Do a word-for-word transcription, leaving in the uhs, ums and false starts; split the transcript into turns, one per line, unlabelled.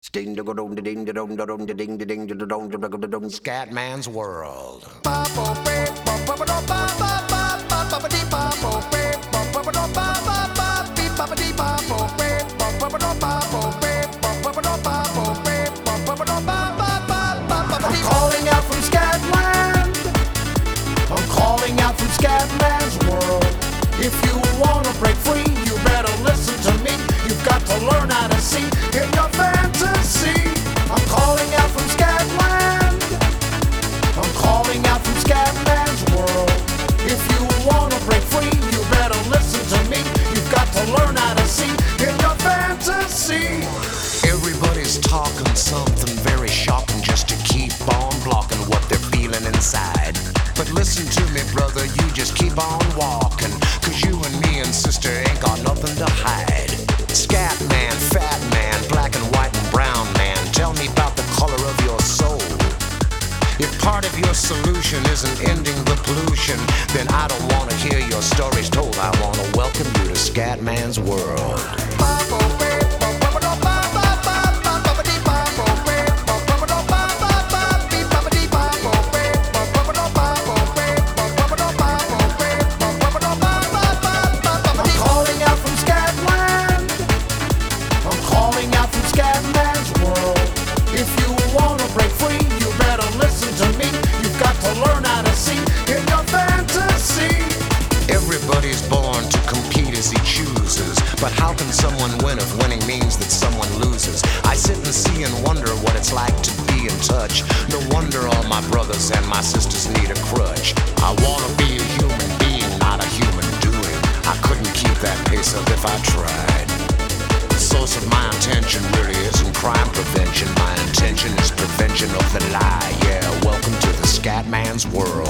Scatman's World.
I'm calling out from Scatland. I'm calling out from Scatman's World. If you wanna break free, you better listen to me. You've got to learn how to see in your fantasy. I'm calling out from Scatland. I'm calling out from Scatman's World. If you wanna break free, you better listen to me. You've got to learn how to see in your fantasy.
Everybody's talking something very shocking just to keep on blocking what they're feeling inside. But listen to me, brother, you just keep on walking, cause you and me and sister ain't got nothing to hide. Scat man, fat man, black and white and brown man, tell me about the color of your soul. If part of your solution isn't ending the pollution, then I don't wanna hear your stories told. I wanna welcome you to Scatman's World. Everybody's born to compete as he chooses, but how can someone win if winning means that someone loses? I sit and see and wonder what it's like to be in touch. No wonder all my brothers and my sisters need a crutch. I wanna be a human being, not a human doing. I couldn't keep that pace up if I tried. The source of my intention really isn't crime prevention. My intention is prevention of the lie. Yeah, welcome to the Scatman's World.